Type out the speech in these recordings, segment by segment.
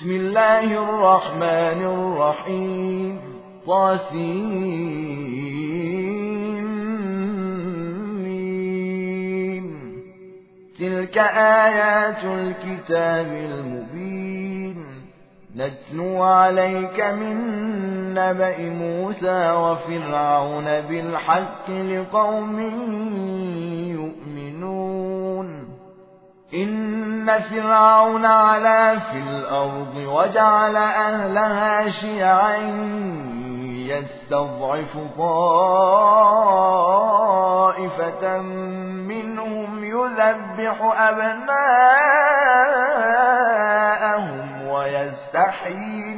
بسم الله الرحمن الرحيم طاسيم. تلك آيات الكتاب المبين نتلو عليك من نبأ موسى وفرعون بالحق لقوم يؤمنون. إن فرعون علا في الأرض وجعل أهلها شيعا يستضعف طائفة منهم يذبح أبناءهم ويستحيي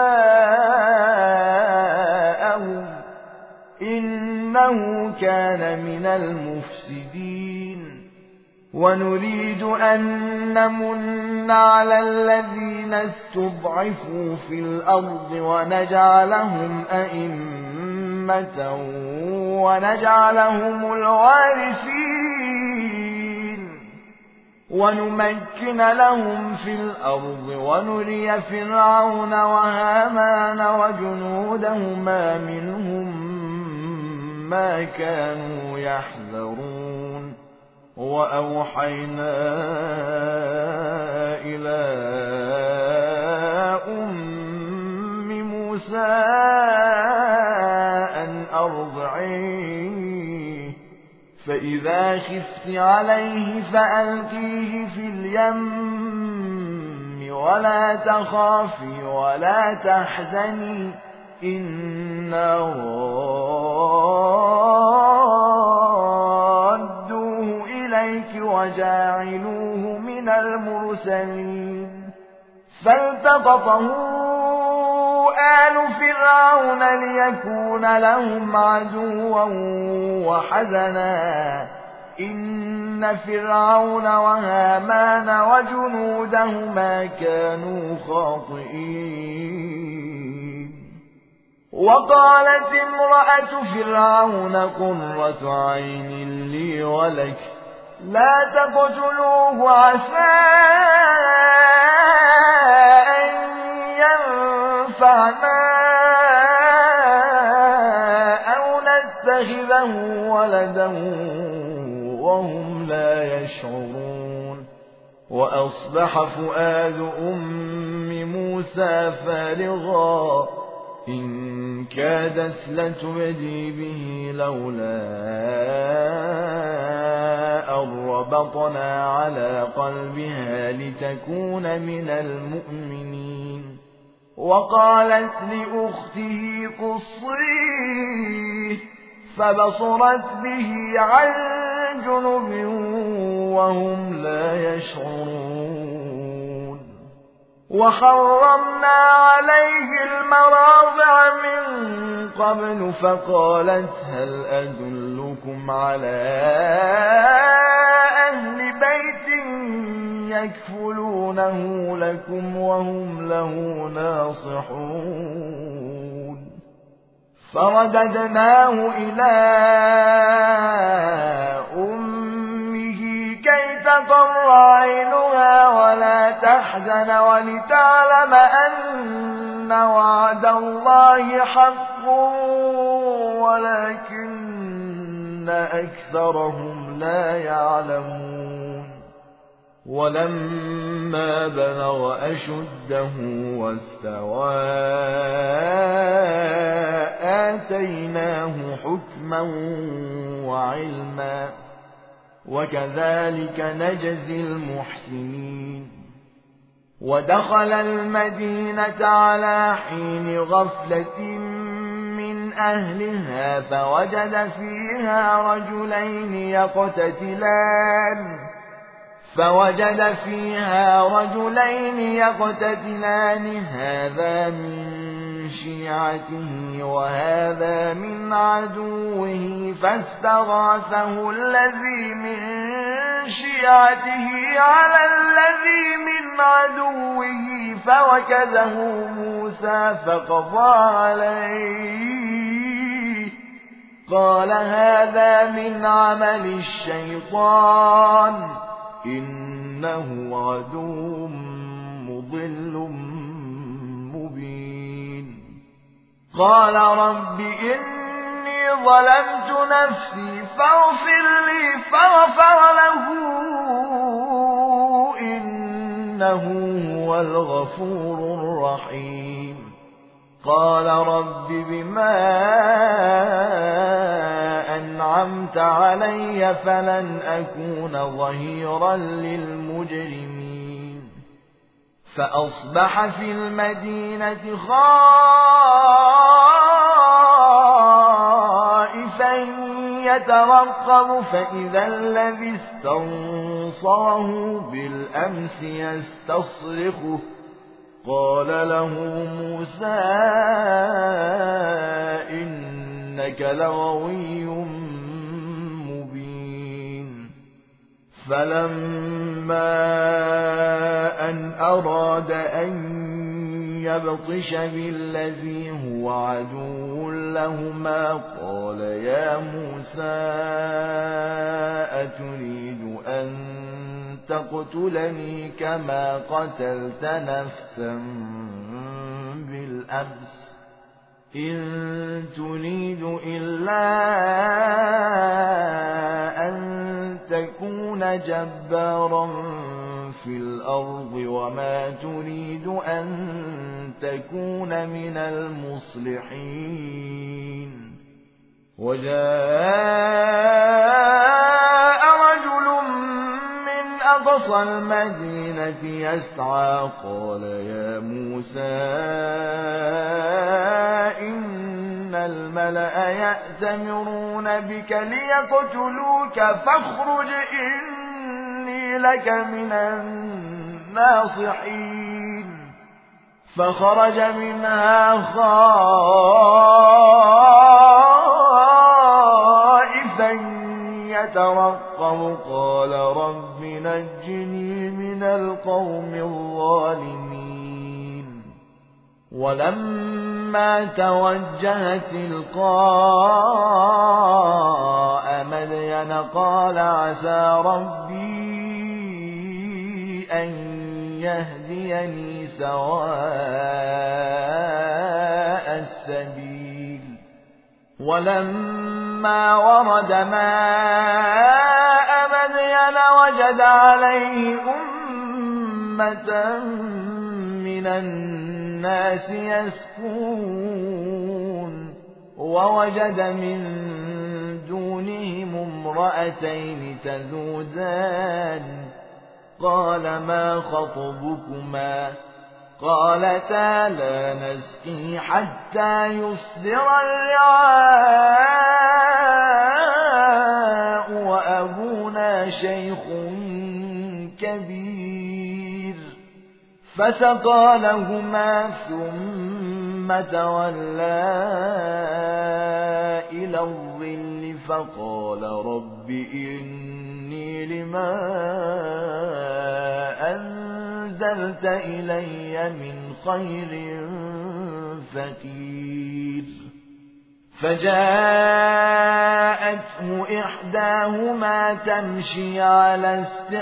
نساءهم إنه كان من المفسدين. ونريد أن نمن على الذين استضعفوا في الأرض ونجعلهم أئمة ونجعلهم الوارثين ونمكن لهم في الأرض ونري فرعون وهامان وجنودهما منهم ما كانوا يحذرون. وأوحينا إلى أم موسى أن أرضعيه فإذا خفت عليه فألقيه في اليم ولا تخافي ولا تحزني إنا رادوه إليك وجاعلوه من المرسلين. فالتقطه آل فرعون ليكون لهم عدوا وحزنا إن فرعون وهامان وجنودهما كانوا خاطئين. وقالت امرأة فرعون قرة عين لي ولك لا تقتلوه عسى أن ينفعنا أو نتخذه ولدا وهم لا يشعرون. وأصبح فؤاد أم موسى فارغا إن كادت لتبدي به لولا أن ربطنا على قلبها لتكون من المؤمنين. وقالت لأخته قصيه فبصرت به عن جنب وهم لا يشعرون. وحرمنا عليه المراضع من قبل فقالت هل أدلكم على أهل بيت يكفلونه لكم وهم له ناصحون. فرددناه إلى أمه كي تقر عينها ولا تحزن ولتعلم أن وعد الله حق ولكن أكثرهم لا يعلمون. ولما بلغ أشده واستوى آتيناه حكما وعلما وكذلك نجزي المحسنين. ودخل المدينة على حين غفلة من أهلها فوجد فيها رجلين يقتتلان هذا من شيعته وهذا من عدوه فاستغاثه الذي من شيعته على الذي من عدوه فوكزه موسى فقضى عليه قال هذا من عمل الشيطان إنه عدو مضل قال رب إني ظلمت نفسي فاغفر لي فغفر له إنه هو الغفور الرحيم قال رب بما أنعمت علي فلن أكون ظهيرا للمجرمين فأصبح في المدينة خائفا يترقب فإذا الذي استنصره بالأمس يستصرخه قال له موسى إنك لغوي مبين فلما أن أراد أن يبطش بالذي هو عدو لهما قال يا موسى أتريد أن تقتلني كما قتلت نفسا بالأمس إن تريد إلا أن تكون جبارا في الأرض وما تريد أن تكون من المصلحين وجاء رجل من أقصى المدينة يسعى قال يا موسى إن الملأ يأتمرون بك ليقتلوك فاخرج إني لك من الناصحين فخرج منها خائفا يترقب قال رب نجني من القوم الظالمين ولما توجه تلقاء مدين قال عسى ربي أن يهديني سواء السبيل ولما ورد ماء مدين وجد عليه أمة من الناس يسكون ووجد من دونهم امرأتين تذودان قال ما خطبكما قالتا لا نسقي حتى يصدر الرعاء وأبونا شيخ كبير فسقى لهما ثم تولى إلى الظل فقال رب إني لما أنزلت إلي من خير فقير فجاءته إحداهما تمشي على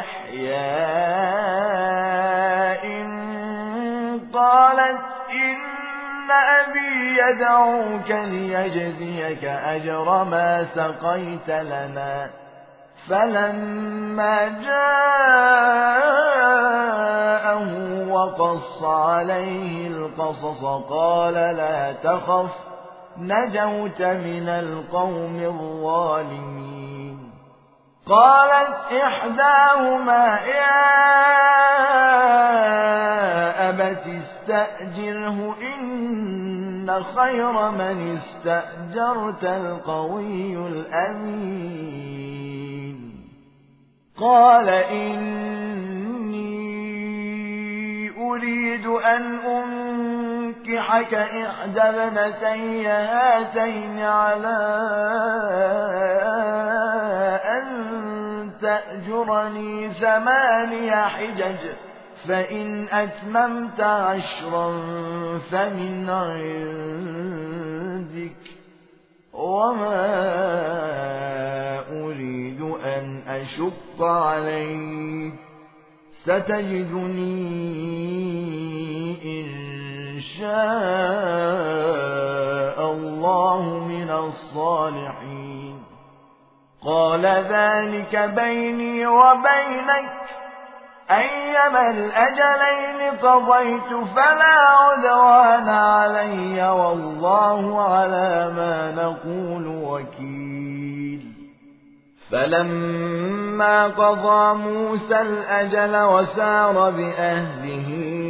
استحياء قالت إن أبي يدعوك ليجزيك أجر ما سقيت لنا فلما جاءه وقص عليه القصص قال لا تخف نجوت من القوم الظالمين قالت إحداهما يا أبت استأجره إن خير من استأجرت القوي الأمين قال إني أريد أن أنكحك إحدى ابنتي هاتين على أن تأجرني 8 حجج فإن أتممت 10 فمن عندك وما أريد أن أشق عليك ستجدني إن شاء الصالحين قال ذلك بيني وبينك أيما الأجلين قضيت فلا عدوان علي والله على ما نقول وكيل فلما قضى موسى الأجل وسار بأهله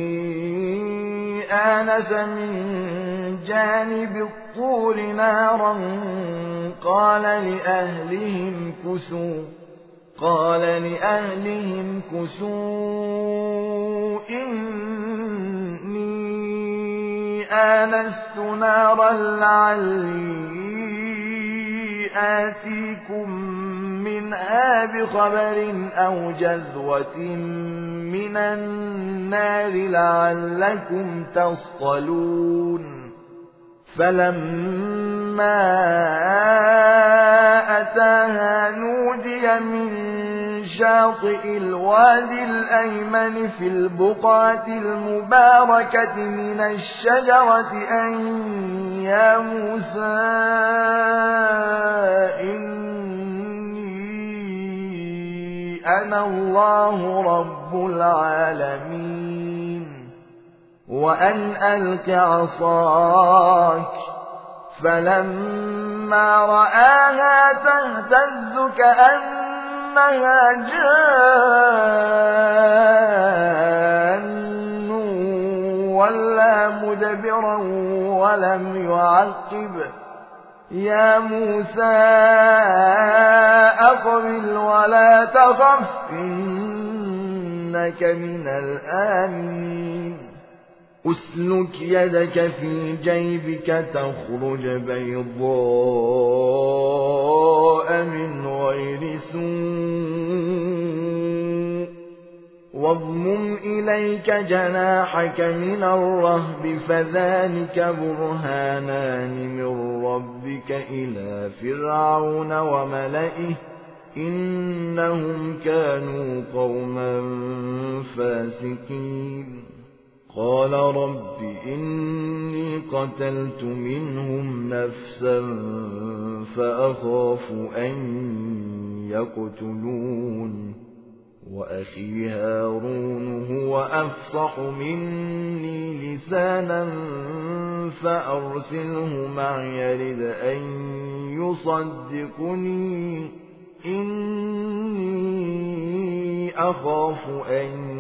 آنس من جانب الطور نارا قال لأهلهم كثوا إني آنست نارا لعلي آتيكم منها بخبر أو جذوة من النار لعلكم تصطلون فلما أتاها نودي من شاطئ الوادي الأيمن في البقعة المباركة من الشجرة أن يا موسى إني أنا الله رب العالمين وأن ألق عصاك فلما رآها تهتز كأنها جان ولا مدبرا ولم يعقب يا موسى أقبل ولا تخف إنك من الآمنين أسلك يدك في جيبك تخرج بيضاء من غير سوء واضمم إليك جناحك من الرهب فذلك برهانان من ربك إلى فرعون وملئه إنهم كانوا قوما فاسقين قال رب إني قتلت منهم نفسا فأخاف أن يقتلون وأخي هارون هو أفصح مني لسانا فأرسله معي يرد أن يصدقني إني أخاف أن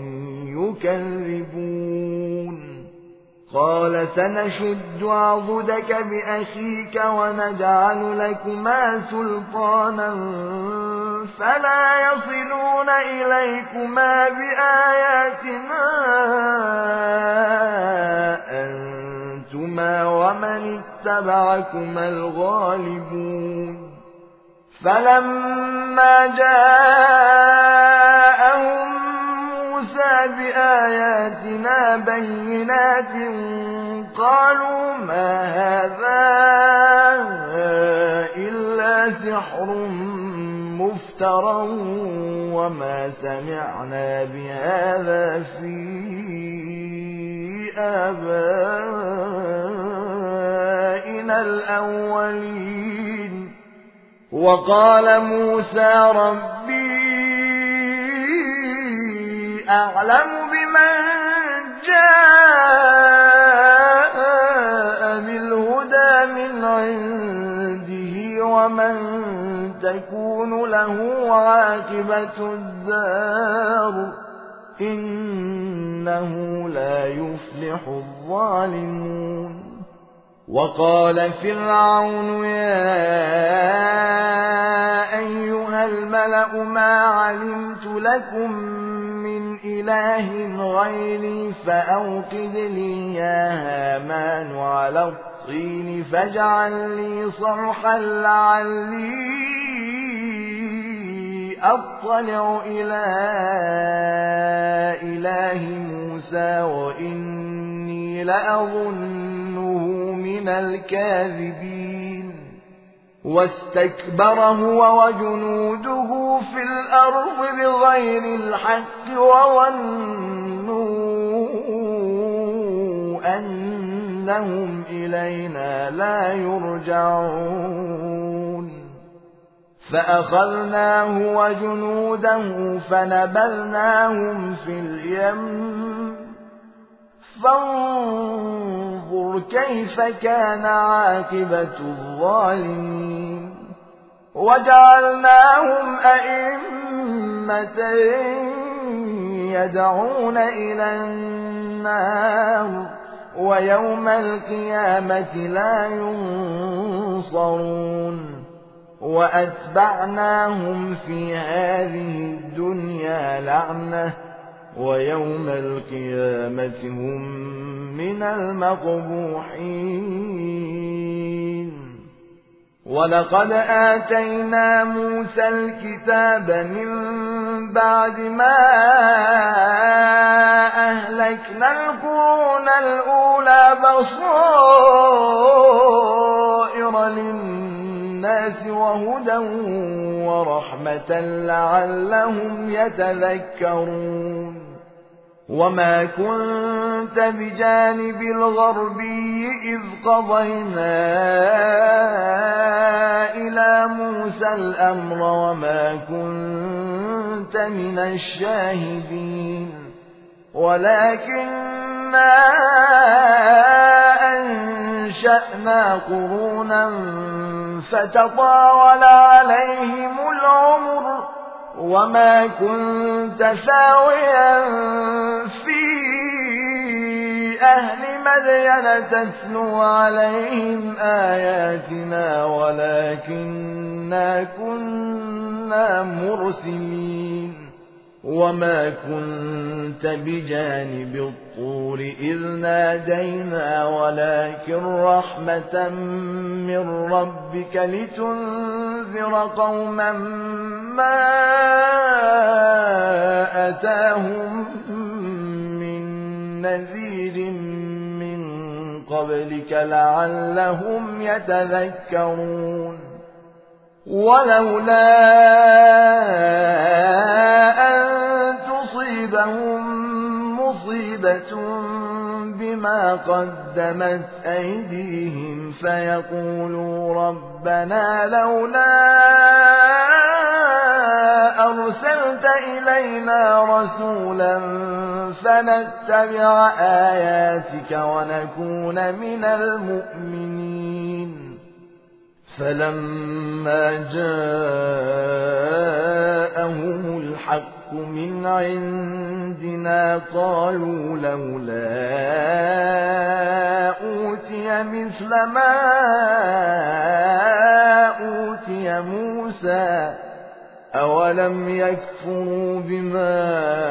يكذبون قال سنشد عضدك بأخيك ونجعل لكما سلطانا فلا يصلون إليكما بآياتنا أنتما ومن اتبعكما الغالبون فلما جاءهم بآياتنا بينات قالوا ما هذا إلا سحر مفترى وما سمعنا بهذا في آبائنا الأولين وقال موسى ربي أعلم بمن جاء بالهدى من عنده ومن تكون له عاقبة الدار إنه لا يفلح الظالمون وقال فرعون يا أيها الملأ ما علمت لكم من إله غيري فأوقد لي يا هامان على الطين فاجعل لي صرحا لعلي أطلع إلى إله موسى وإني لأظنه من الكاذبين واستكبر هو وجنوده في الأرض بغير الحق وظنوا إنهم إلينا لا يرجعون فأخذناه وجنوده فنبذناهم في اليم فانظر كيف كان عاقبة الظالمين وجعلناهم أئمة يدعون إلى النار ويوم القيامة لا ينصرون وأتبعناهم في هذه الدنيا لعنة ويوم القيامة هم من المقبوحين ولقد آتينا موسى الكتاب من بعد ما أهلكنا القرون الأولى بصائر للناس وهدى ورحمة لعلهم يتذكرون وما كنت بجانب الغربي إذ قضينا إلى موسى الأمر وما كنت من الشاهدين ولكننا أنشأنا قرونا فتطاول عليهم العمر وما كنت ثاويا في أهل مدين تتلو عليهم آياتنا ولكننا كنا مرسلين وما كنت بجانب الطور إذ نادينا ولكن رحمة من ربك لتنذر قوما ما أتاهم من نذير من قبلك لعلهم يتذكرون ولولا أن تصيبهم مصيبة بما قدمت أيديهم فيقولوا ربنا لولا أرسلت إلينا رسولا فنتبع آياتك ونكون من المؤمنين فلما جاءهم الحق من عندنا قالوا لولا أوتي مثل ما أوتي موسى أولم يكفروا بما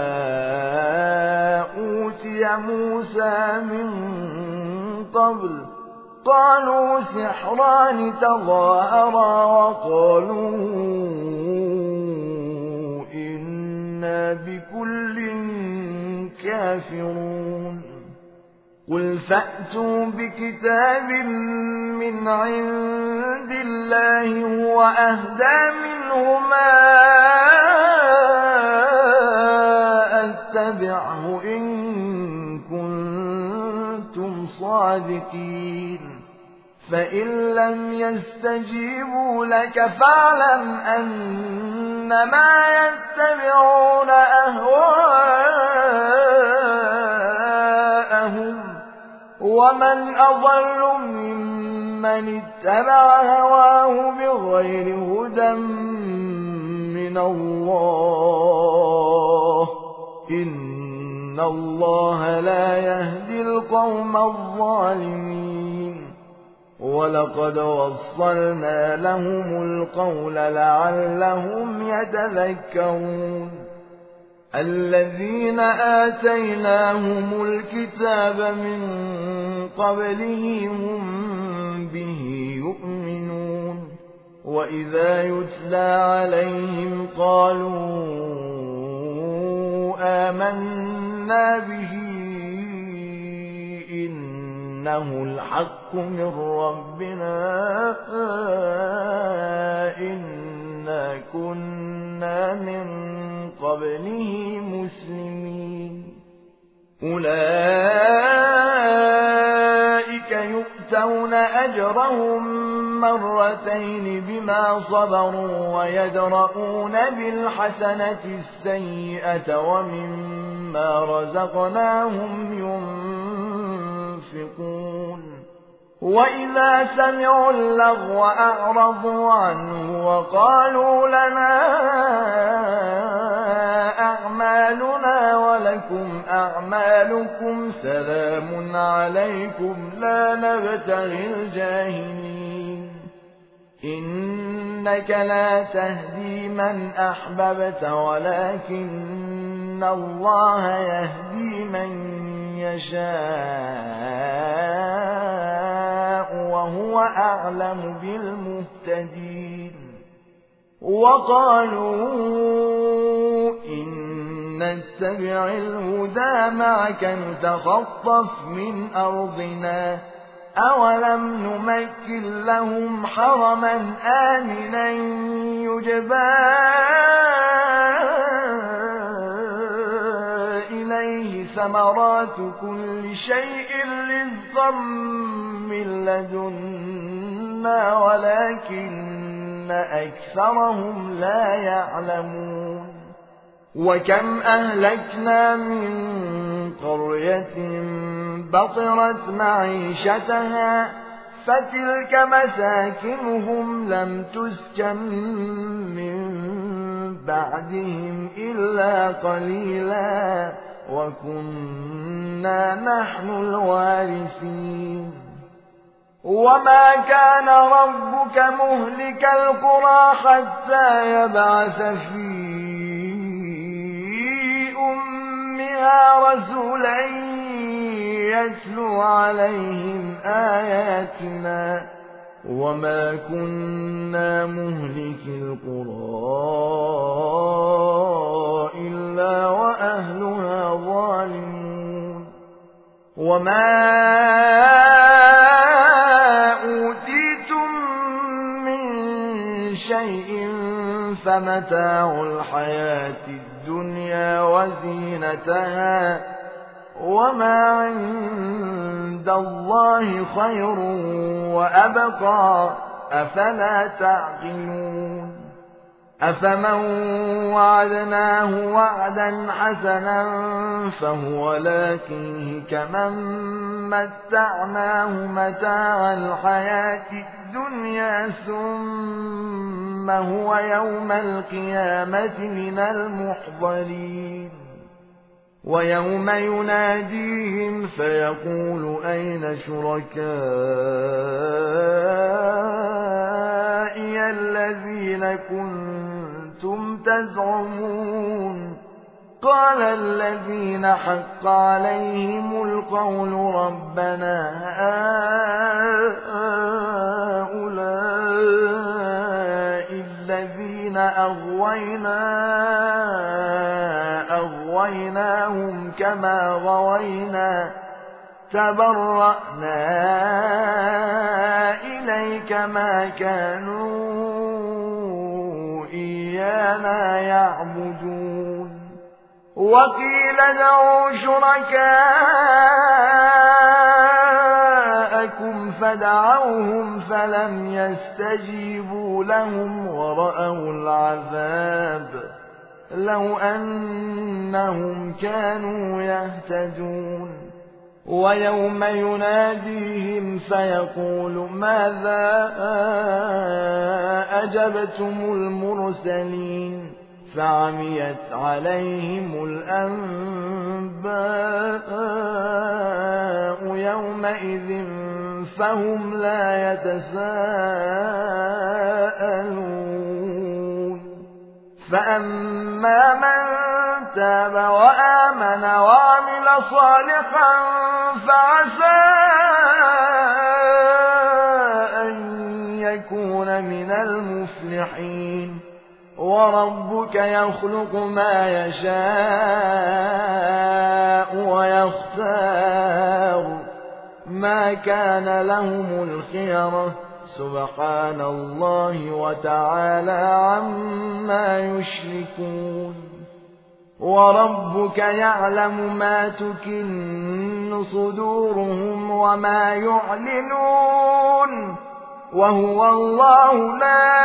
أوتي موسى من قبل قالوا سحران تظاهرا وقالوا إنا بكل كافرون قل فأتوا بكتاب من عند الله هو أهدى منهما أتبعه إن كنتم صادقين فإن لم يستجيبوا لك فاعلم أنما يتبعون أهواءهم ومن أضل ممن اتبع هواه بغير هدى من الله إن الله لا يهدي القوم الظالمين ولقد وصلنا لهم القول لعلهم يتذكرون الذين آتيناهم الكتاب من قبله هم به يؤمنون وإذا يتلى عليهم قالوا آمنا به إنه الحق من ربنا إنا كنا من قبله مسلمين أولئك يؤتون أجرهم مرتين بما صبروا ويدرؤون بالحسنة السيئة ومما رزقناهم ينفقون وإذا سمعوا اللغو أعرضوا عنه وقالوا لنا أعمالنا ولكم أعمالكم سلام عليكم لا نبتغي الجاهلين إنك لا تهدي من أحببت ولكن الله يهدي من يشاء وهو أعلم بالمهتدين وقالوا إن نتبع الهدى معك نتخطف من أرضنا أولم نمكن لهم حرما آمنا يجبى إليه ثمرات كل شيء رزقا من لدنا ولكن أكثرهم لا يعلمون وكم أهلكنا من قرية بطرت معيشتها فتلك مساكنهم لم تسكن من بعدهم إلا قليلا وكنا نحن الوارثين وما كان ربك مهلك القرى حتى يبعث في أمها رسولا يتلو عليهم آياتنا وما كنا مهلك القرى إلا وأهلها ظالمون وما أوتيتم من شيء فمتاع الحياة الدنيا وزينتها وما عند الله خير وأبقى أفلا تعقلون أفمن وعدناه وعدا حسنا فهو لاقيه كمن متعناه متاع الحياة الدنيا ثم هو يوم القيامة من المحضرين ويوم يناديهم فيقول أين شركائي الذين كنتم تزعمون قال الذين حق عليهم القول ربنا هؤلاء الذين أغويناهم كما غوينا تبرأنا إليك ما كانوا إيانا يعبدون وقيل ادعوا شركاءكم فدعوهم فلم يستجيبوا لهم ورأوا العذاب لو أنهم كانوا يهتدون ويوم يناديهم فيقول ماذا أجبتم المرسلين فعميت عليهم الأنباء يومئذ فهم لا يتساءلون فأما من تاب وآمن وعمل صالحا فعسى أن يكون من المفلحين وربك يخلق ما يشاء ويختار ما كان لهم الخيرة سبحان الله وتعالى عما يشركون وربك يعلم ما تكن تخفي صدورهم وما يعلنون وهو الله لا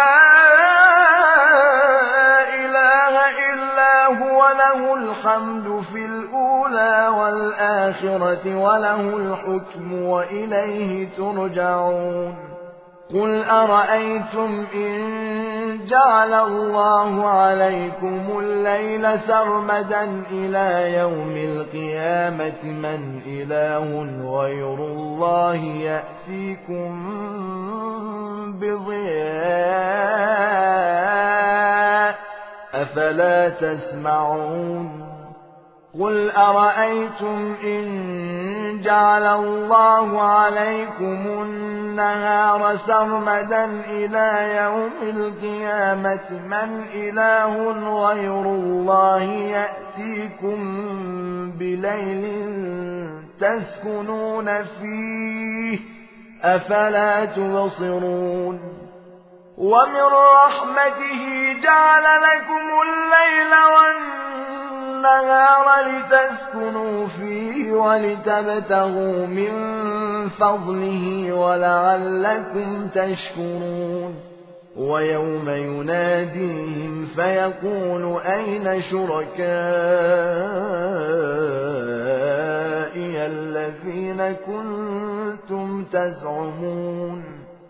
إله إلا هو له الحمد في الأولى والآخرة وله الحكم وإليه ترجعون قل أرأيتم إن جعل الله عليكم الليل سرمدا إلى يوم القيامة من إله غير الله يأتيكم بضياء أفلا تسمعون قل أرأيتم إن جعل الله عليكم النهار سرمدا إلى يوم القيامة من إله غير الله يأتيكم بليل تسكنون فيه أفلا تبصرون ومن رحمته جعل لكم الليل والنهار لتسكنوا فيه ولتبتغوا من فضله ولعلكم تشكرون ويوم يناديهم فيقول أين شركائي الذين كنتم تزعمون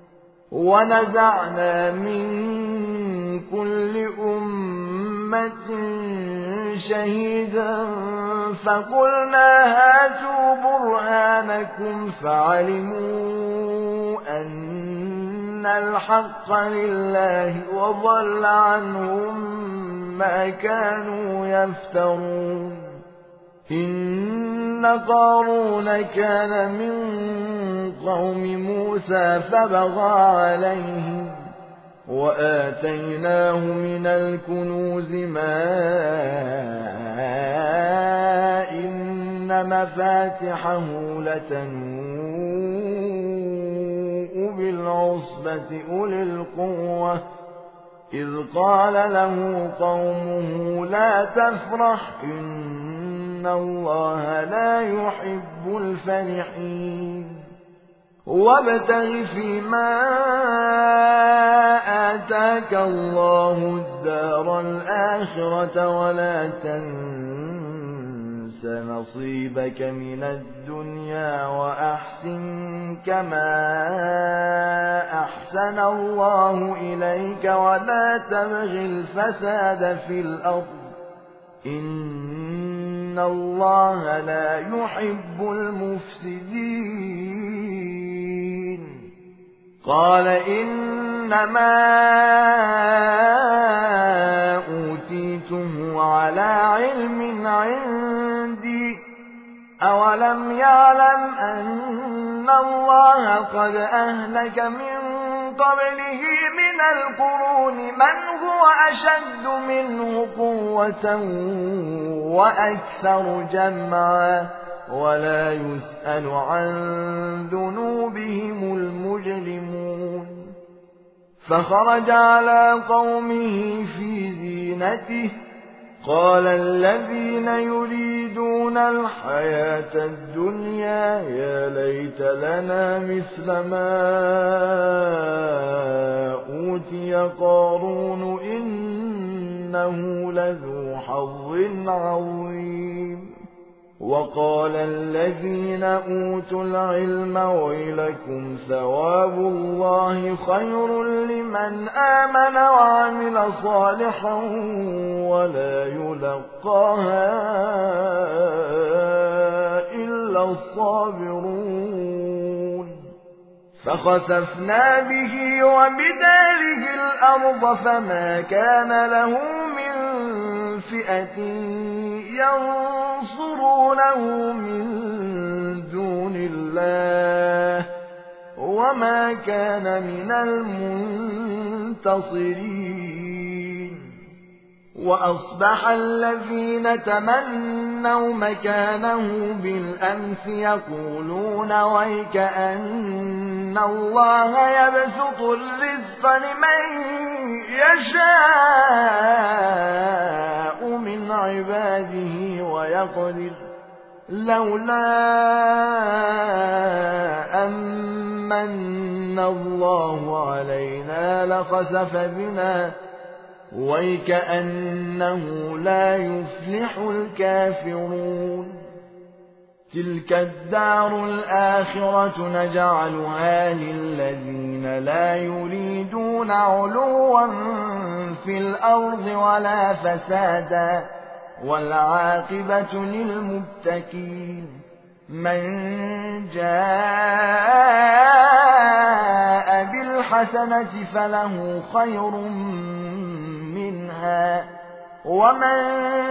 ونزعنا من كل أمة شهيدا فقلنا هاتوا برهانكم فعلموا أن الحق لله وضل عنهم ما كانوا يفترون إن قارون كان من قوم موسى فبغى عليهم وآتيناه من الكنوز ما إن مفاتحه لتنوء بالعصبة أولي القوة إذ قال له قومه لا تفرح إن الله لا يحب الفرحين وابتغ فيما آتاك الله الدار الآخرة ولا تنس نصيبك من الدنيا وأحسن كما أحسن الله إليك ولا تبغ الفساد في الأرض إن الله لا يحب المفسدين قال إنما أوتيته على علم عندي أولم يعلم أن الله قد أهلك من قبله من القرون من هو أشد منه قوة وأكثر جمعا ولا يسأل عن ذنوبهم المجرمون فخرج على قومه في زينته قال الذين يريدون الحياة الدنيا يا ليت لنا مثل ما أوتي قارون إنه لذو حظ عظيم وقال الذين أوتوا العلم ويلكم ثواب الله خير لمن آمن وعمل صالحا ولا يلقاها إلا الصابرون فخسفنا به وبداره الأرض فما كان له من فئة ينصرونه من دون الله وما كان من المنتصرين وأصبح الذين تمنوا مكانه بالأمس يقولون ويك أن الله يبسط الرزق لمن يشاء من عباده ويقدر لولا أمن الله علينا لخسف بنا وكأنه لا يفلح الكافرون تلك الدار الآخرة نجعلها للذين لا يريدون علوا في الأرض ولا فسادا والعاقبة للمتقين من جاء بالحسنة فله خير منها ومن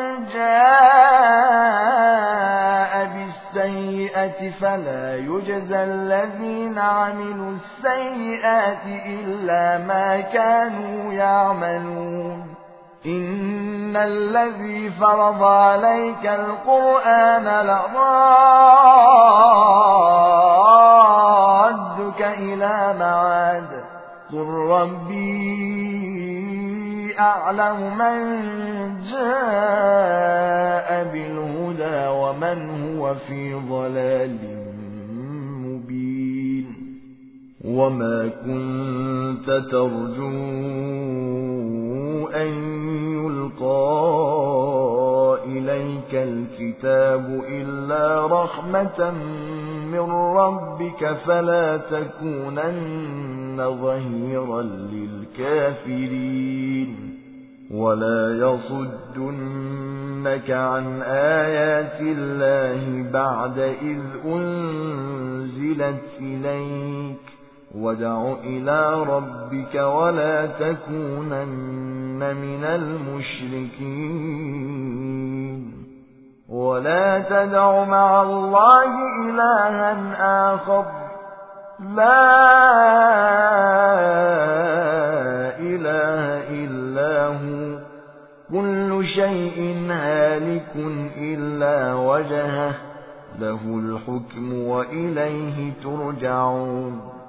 جاء بالسيئة فلا يجزى الذين عملوا السيئات إلا ما كانوا يعملون إن الذي فرض عليك القرآن لرادك إلى معاد قل ربي أعلم من جاء بالهدى ومن هو في ضلال مبين وما كنت ترجو أن يلقى إليك الكتاب إلا رحمة من ربك فلا تكونن ظهيرا للكافرين ولا يصدنك عن آيات الله بعد إذ أنزلت إليك وادع إلى ربك ولا تكونن من المشركين ولا تدع مع الله إلها آخر لا إله إلا هو كل شيء هالك إلا وجهه له الحكم وإليه ترجعون